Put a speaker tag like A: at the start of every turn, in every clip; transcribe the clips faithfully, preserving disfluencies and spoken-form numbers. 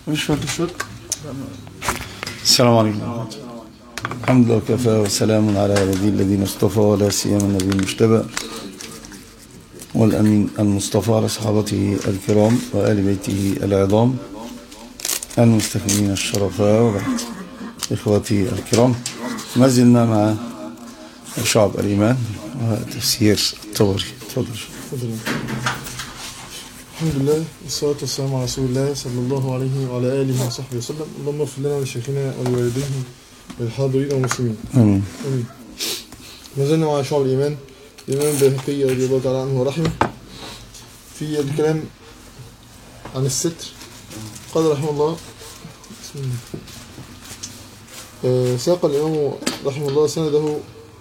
A: مش فاكر شوك. السلام عليكم. الحمد لله وكفى وسلام على عباده الذين اصطفى ولا سيما النبي المجتبى والأمين المصطفى على صحابته الكرام وآل بيته العظام المستكملين الشرفاء. وبعد إخواتي الكرام، ما زلنا مع شعب الإيمان وتفسير الطبري. تفضل.
B: الحمد لله والصلاة والسلام على رسول الله صلى الله عليه وعلى آله وصحبه وسلم. اللهم اغفر لنا ولشيخنا ولوالديه وللحاضرين والمسلمين.
A: آمين.
B: آمين. ما زلنا مع شعب الإيمان الإمام البيهقي رضي الله تعالى عنه ورحمه في الكلام عن الستر. قال رحمه الله بسم الله آه ساق الإمام رحمه الله سنده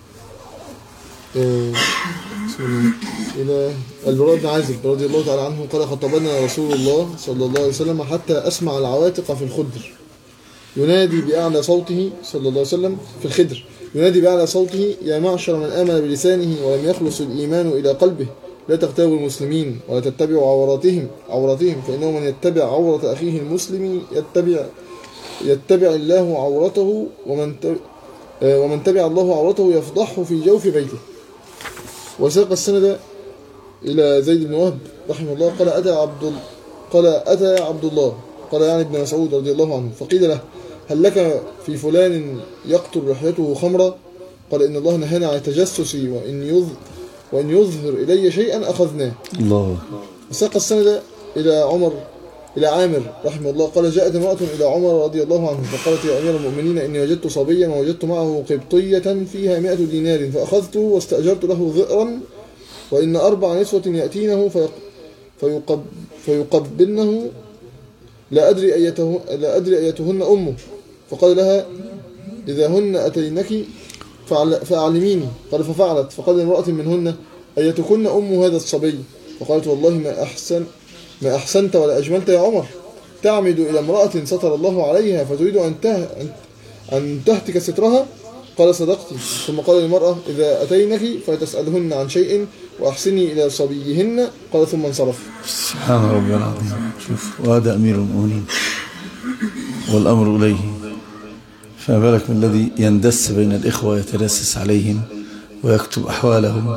B: آه بسم الله إلى البراء بن عازب رضي الله تعالى عنه قال: خطبنا رسول الله صلى الله عليه وسلم حتى أسمع العواتق في الخدر ينادي بأعلى صوته صلى الله عليه وسلم في الخدر ينادي بأعلى صوته: يا معشر من آمن بلسانه ولم يخلص الإيمان إلى قلبه، لا تغتابوا المسلمين ولا تتبعوا عوراتهم عوراتهم فإنه من يتبع عورة أخيه المسلم يتبع يتبع الله عورته، ومن ومن تبع الله عورته يفضحه في جوف بيته. وساق السند إلى زيد بن وهب رحمه الله قال: أتى عبد قال أتى عبد الله قال يعني ابن مسعود رضي الله عنه فقيل له: هل لك في فلان يقتل رحلته خمرا؟ قال: إن الله نهانا عن التجسس وإن يظهر وإن يظهر إلي شيئا أخذناه.
A: الله.
B: وساق السند إلى عمر إلى عامر رحمه الله قال: جاءت امرأة إلى عمر رضي الله عنه فقالت: يا أمير المؤمنين، إني وجدت صبيا ووجدت معه قبطية فيها مائة دينار فأخذته واستأجرت له ذئرا، وإن أربع نسوة يأتينه فيق... فيقب... فيقبلنه لا أدري أيته... لا أدري أيتهن أمه. فقال لها: إذا هن أتينك فعل... فأعلميني. قال: ففعلت. فقال لامرأة منهن: أيتكن أم هذا الصبي؟ فقالت: والله ما أحسن ما أحسنت ولا أجملت يا عمر، تعمد إلى امرأة ستر الله عليها فتريد أن ته... أن تهتك سترها. قال: صدقت. ثم قال للمرأة: إذا أتينك فتسألهن عن شيء وأحسني إلى صبيهن. قال ثم انصرف.
A: سبحان ربي العظيم. شوف، وهذا أمير المؤمنين والأمر إليه، فما بالك من الذي يندس بين الإخوة ويتجسس عليهم ويكتب أحوالهم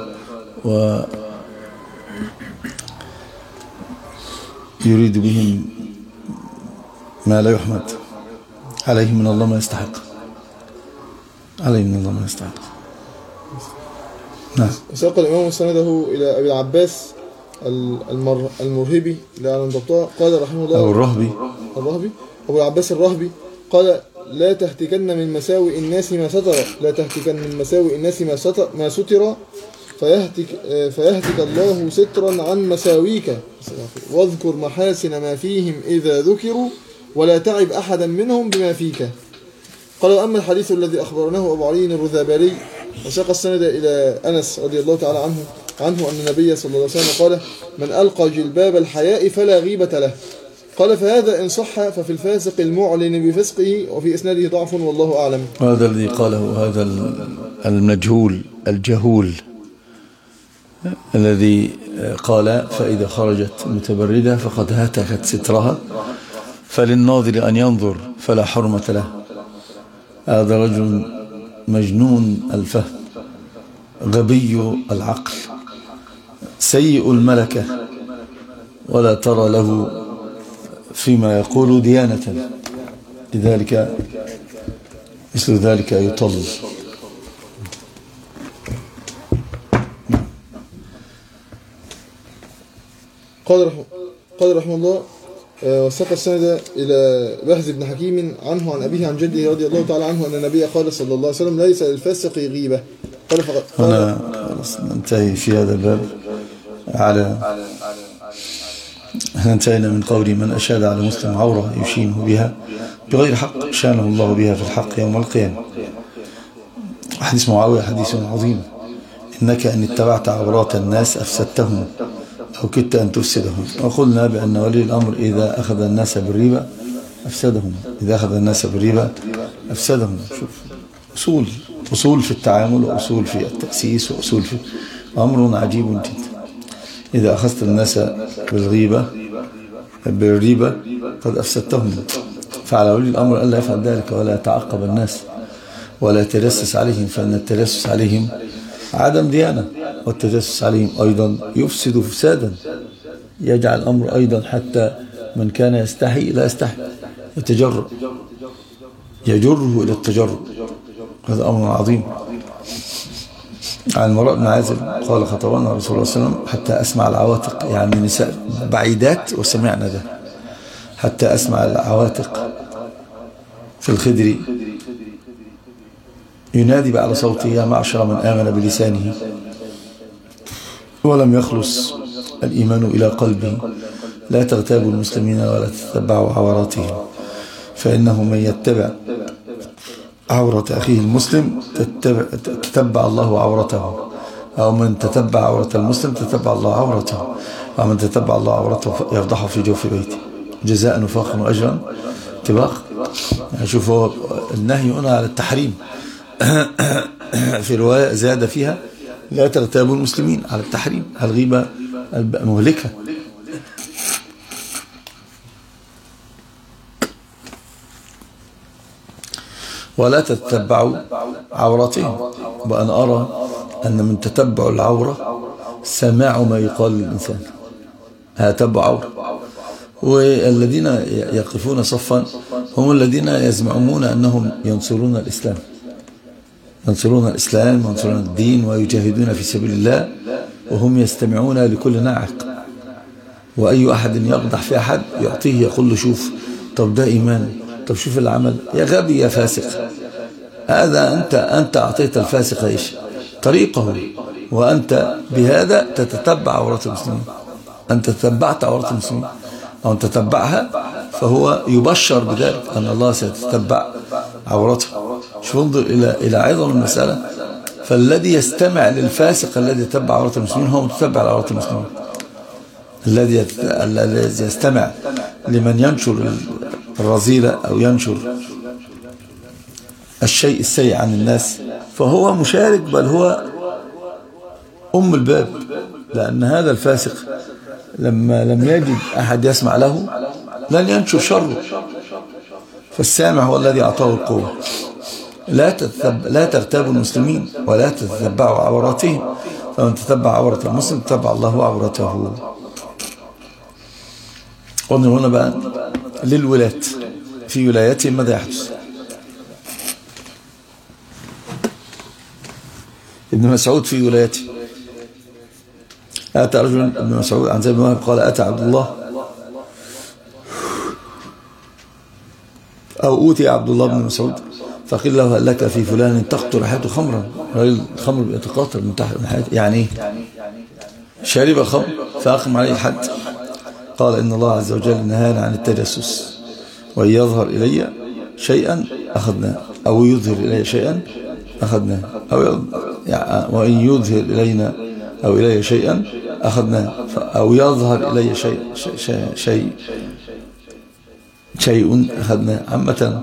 A: ويريد بهم ما لا يحمد عليهم من الله ما يستحق عليه من الله ما يستحق. نعم.
B: ساق الإمام سنده إلى أبي العباس المر... المرهبي لعلم ضبطها قال رحمه الله:
A: أو الرهبي
B: الرهبي أبو العباس الرهبي قال: لا تهتكن من مساوئ الناس ما ستر لا تهتكن من مساوئ الناس ما ستر, ما ستر فيهتك, فيهتك الله سترا عن مساويك، واذكر محاسن ما فيهم إذا ذكروا ولا تعب أحدا منهم بما فيك. قال: أما الحديث الذي أخبرناه أبو علي الرذابري وساق السند إلى أنس رضي الله تعالى عنه عنه أن النبي صلى الله عليه وسلم قال: من ألقى جلباب الحياء فلا غيبة له. قال: فهذا إن صح ففي الفاسق المعلن بفسقه وفي إسناده ضعف والله أعلم.
A: وهذا الذي قاله هذا المجهول الجهول الذي قال: فإذا خرجت متبردة فقد هتكت سترها فللناظر أن ينظر فلا حرمة له. هذا رجل مجنون الفهم غبي العقل سيء الملكة، ولا ترى له فيما يقول ديانة، لذلك مثل ذلك يطل.
B: قال رحمه, قال رحمه الله: وساق السند إلى بهز بن حكيم عنه عن أبيه عن جده رضي الله تعالى عنه أن النبي قال صلى الله عليه وسلم: ليس للفاسق غيبة. قال فقد
A: هنا ننتهي في هذا الباب على انتهينا من قول: من أشاد على مسلم عورة يشينه بها بغير حق شانه الله بها في الحق يوم القيامة. حديث معاوية حديث عظيم: إنك إن اتبعت عورات الناس أفسدتهم أو كدت أن تفسدهم. وقلنا بأن ولي الأمر إذا أخذ الناس بالربا أفسدهم إذا أخذ الناس بالربا أفسدهم. شوف، أصول أصول في التعامل وأصول في التأسيس وأصول في أمر عجيب جدا. إذا أخذت الناس بالغيبة بالريبة قد أفسدتهم. فعلى ولي الأمر ألا يفعل ذلك ولا يتعقب الناس ولا يتجسس عليهم، فإن التجسس عليهم عدم ديانة، والتجسس عليهم أيضا يفسد فسادا، يجعل الأمر أيضا حتى من كان يستحي لا يستحي، يتجرأ، يجره إلى التجرؤ. هذا أمر عظيم. عن المراء بن عازب قال خطبنا رسول الله صلى الله عليه وسلم حتى أسمع العواتق، يعني نساء بعيدات وسمعنا ده، حتى أسمع العواتق في الخدر ينادي بأعلى صوته يا معشر من آمن بلسانه ولم يخلص الإيمان إلى قلبه لا تغتابوا المسلمين ولا تتبعوا عوراتهم، فإنه من يتبع عورة أخيه المسلم تتبع, تتبع الله عورته، أو من تتبع عورة المسلم تتبع الله عورته، ومن تتبع الله عورته يفضحه في جوف بيته جزاء وفاقا وأجرا طباق. يعني شوفوا النهي هنا على التحريم في رواية زاد فيها لا تغتابوا المسلمين على التحريم، الغيبة مهلكة. ولا تتبعوا عوراتهم، وأنا أرى أن من تتبع العورة سماع ما يقال للإنسان، هتبع عورة. والذين يقفون صفا هم الذين يزعمون أنهم ينصرون الإسلام، ينصرون الإسلام وينصرون الدين ويجاهدون في سبيل الله، وهم يستمعون لكل ناعق، وأي أحد يقدح في أحد يعطيه يقول له شوف طب ده إيمان، طب شوف العمل، يا غبي يا فاسق. هذا أنت أنت أعطيت الفاسق إيش طريقه، وأنت بهذا تتتبع عورات المسلمين. أنت تتبعت عورات المسلمين أو أن تتبعها، فهو يبشر بذلك أن الله سيتتبع عورته. شوف انظر إلى إلى عظم المسألة. فالذي يستمع للفاسق الذي يتبع عورات المسلمين هو متتبع عورات المسلمين. الذي الذي يستمع لمن ينشر الرذيلة أو ينشر الشيء السيء عن الناس فهو مشارك، بل هو أم الباب، لأن هذا الفاسق لما لم يجد أحد يسمع له لن ينشر شره، فالسامع هو الذي أعطاه القوة. لا تتب... لا تغتابوا المسلمين ولا تتبعوا عوراتهم، فمن تتبع عورة المسلم تتبع الله عورته. قلنا هنا بقى للولاة في ولايتهم ماذا يحدث. ابن مسعود في ولايته أتى رجل ابن مسعود عن زيد بن وهب قال أتى عبد الله أو أوتي عبد الله بن مسعود فقيل له هل لك في فلان تقطر ريحته خمرا. الخمر بيتقاطر من تحت من حياته، يعني ايه؟ شارب الخمر فأقم عليه الحد. قال إن الله عز وجل نهانا عن التجسس، وإن يظهر إلي شيئا أخذناه أو يظهر إلي شيئا أخذناه أو يعني وإن يظهر إلينا أو إلي شيئا أخذناه أو يظهر إلي شيء شيء شيء شيء أخذناه. عامة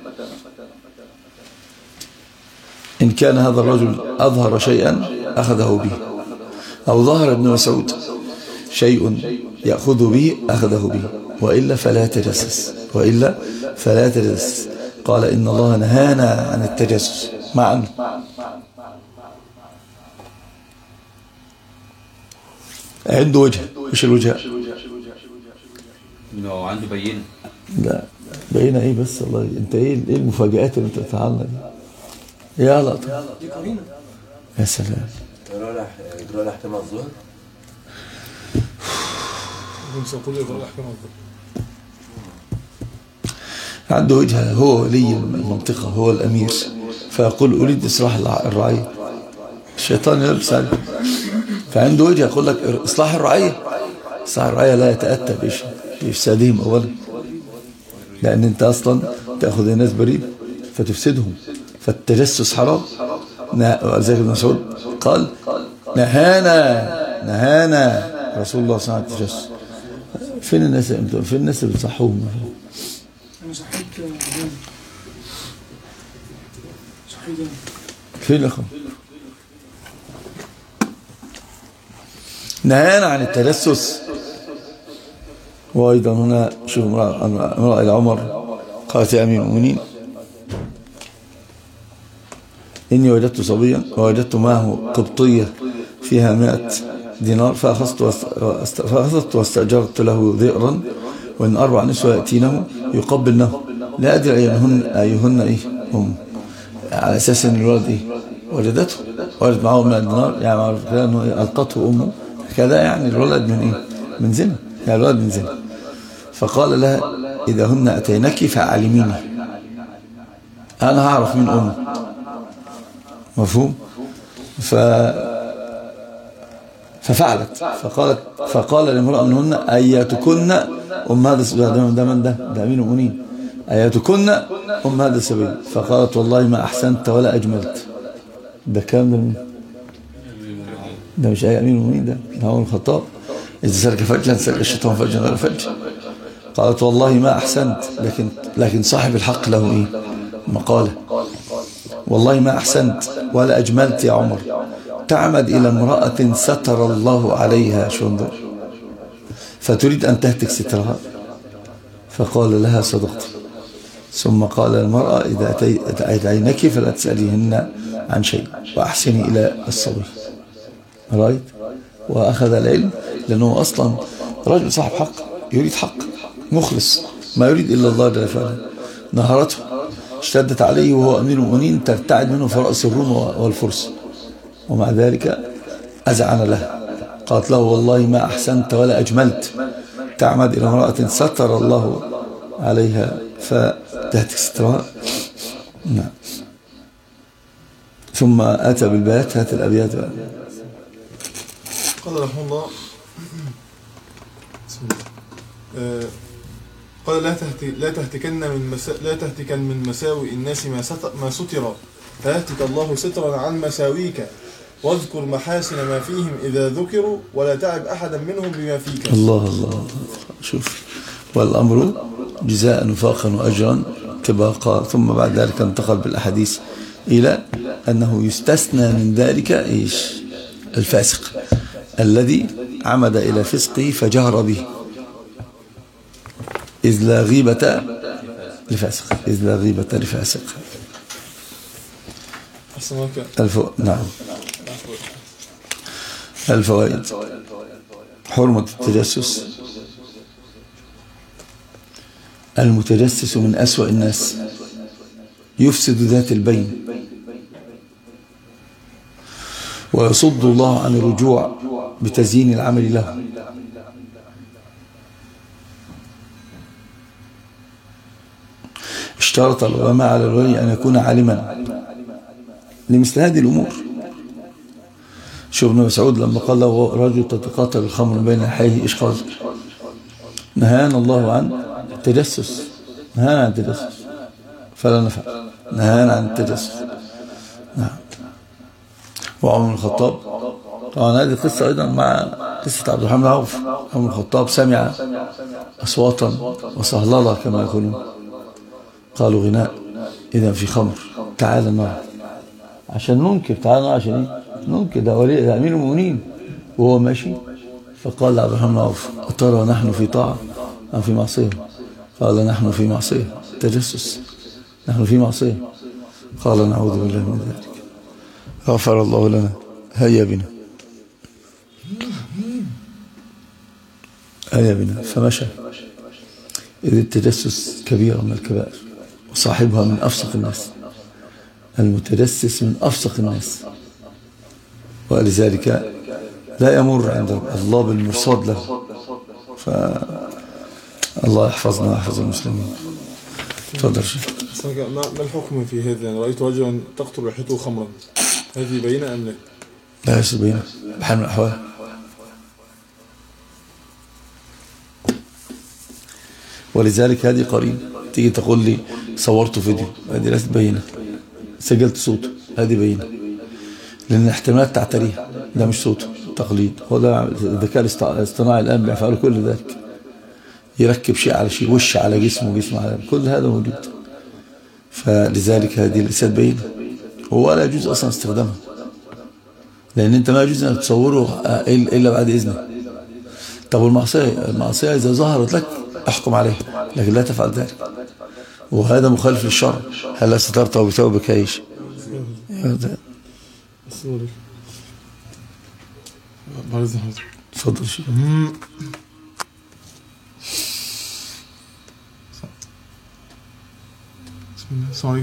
A: إن كان هذا الرجل أظهر شيئا أخذه به، أو ظهر ابن مسعود شيء يأخذ به أخذه به، وإلا فلا تجسس، وإلا فلا تجسس. قال إن الله نهانا عن التجسس معا. عنده وجه، مش الوجه
C: انه عنده بينه.
A: لا بينه ايه بس الله، انت ايه ايه المفاجآت اللي انت بتفعلها دي؟ يا لطف يا سلام.
C: يجرى له احتمال الظهر
B: سنقول يجرى له احتمال الظهر.
A: عنده وجهه، هو ولي المنطقة، هو الأمير، فيقول أريد إصلاح الرعية. الشيطان يلبس عليه، فعنده وجهه يقول لك إصلاح الرعية. إصلاح الرعية لا يتأتى بإفسادهم أولا، لأن أنت أصلا تأخذ الناس بريد فتفسدهم، فالتجسس حرام. زي ابن مسعود قال نهانا نهانا رسول الله صلى الله عليه وسلم التجسس. فين الناس فين الناس اللي بتصحوهم؟
D: أنا صحيت صحيت
A: فين الأخوة؟ نهانا عن التجسس وأيضا هنا شوف امرأة, امرأة إلى عمر قالت يا أمير المؤمنين إني وجدت صبيا ووجدت معه قبطية فيها مائة دينار فأخذت واستأجرت له ذئرا وإن أربع نسوة يأتينه يقبلنه لا أدري أيهن, أيهن إيه أم على أساس أن الولد إيه وجدته وجدت معه مائة دينار يعني معروف كده أنه ألقته أمه كذا يعني الولد من إيه من زنا يعني الولد من زنا. فقال لها إذا هن أتينك فعلميني أنا هعرف من أمه مفهوم. ف ففعلت فقالت فقال لامرأة منهن أياتكن أم هذا السبيل ده من ده ده أمين المؤمنين أياتكن أم هذا السبيل فقالت والله ما أحسنت ولا أجملت. ده كام ده مين ده مش أي أمين المؤمنين ده ده هو الخطاب إذا سلك فجلا سلك الشيطان فجلا غير فج. قالت والله ما أحسنت لكن لكن صاحب الحق له إيه مقالة والله ما أحسنت ولا أجملت يا عمر تعمد إلى امرأة ستر الله عليها شنظر فتريد أن تهتك سترها. فقال لها صدقت. ثم قال المرأة إذا أتينك فلا تسأليهن عن شيء وأحسني إلى الصبي. رأيت وأخذ العلم لأنه أصلا رجل صاحب حق يريد حق مخلص ما يريد إلا الله جل وعلا. نهرته اشتدت عليه وهو أمير المؤمنين ترتعد منه فرأس الروم والفرس ومع ذلك أزعن له. قالت له والله ما أحسنت ولا أجملت تعمد إلى امرأة ستر الله عليها فتهتك سترها. نعم. ثم أتى بالبيات هات الأبيات بقى.
B: قال رحمه الله آه قال لا تهتك لا تهتكن من مسا لا تهتكن من مساوي الناس ما ما ستر فيهتك الله سترا عن مساويك واذكر محاسن ما فيهم إذا ذكروا ولا تعب أحدا منهم بما فيك. الله
A: الله شوف والأمر جزاء وفاقا وأجرا تباقى. ثم بعد ذلك انتقل بالأحاديث إلى أنه يستثنى من ذلك إيش الفاسق الذي عمد إلى فسقه فجهر به إذ لا غيبة لفاسق إذ لا غيبة لفاسق. الف... نعم. الفوائد حرمة التجسس. المتجسس من أسوأ الناس يفسد ذات البين ويصد الله عن الرجوع بتزيين العمل له. اشترط العلماء على الولي أن يكون عالما لمثل هذه الأمور. شوف ابن مسعود لما قال له رجل تتقاطر الخمر بين حيه إيش قال؟ نهانا الله عن التجسس نهانا عن التجسس فلا نفعل نهانا عن التجسس. نعم. وعمر بن الخطاب طبعا هذه القصة أيضا مع قصة عبد الرحمن بن عوف. عمر بن الخطاب سمع أصواتا وصهللة كما يقولون قالوا غناء إذا في خمر تعال نرى عشان ننكر تعال نرى عشان إيه ننكر ده ولي ده أمير المؤمنين وهو ماشي. فقال عبد الرحمن بن عوف أترى نحن في طاعة أم في معصية؟ قال نحن في معصية تجسس نحن في معصية. قال نعوذ بالله من ذلك غفر الله لنا هيا بنا هيا بنا فمشى. إذ التجسس كبيرة من الكبائر وصاحبها من أفسق الناس. المتجسس من أفسق الناس ولذلك لا يمر عند الله بالمرصاد له. فالله يحفظنا ويحفظ المسلمين. تفضل شيخ.
B: ما الحكم في هذا؟ يعني رأيت رجلا تقتل ريحته خمرا هذه بينة أم لا؟
A: لا ليس بينة بحال من الأحوال. ولذلك هذه قرينة تيجي تقول لي صورت فيديو هذه ليست بينة سجلت صوته هذه بينة لأن الاحتمالات تعتريها ده مش صوته تقليد. هو ده الذكاء الاصطناعي الآن بيفعلوا كل ذلك يركب شيء على شيء وش على جسمه وجسم على كل هذا موجود. فلذلك هذه ليست بينة ولا يجوز أصلا استخدامها لأن أنت ما يجوز أن تصوره إلا بعد إذنه. طب المعصية المعصية إذا ظهرت لك احكم عليها، لكن لا تفعل ذلك، وهذا مخالف للشرع. هل سترته بثوبك ايش؟ تفضل شيء.
B: بسم الله.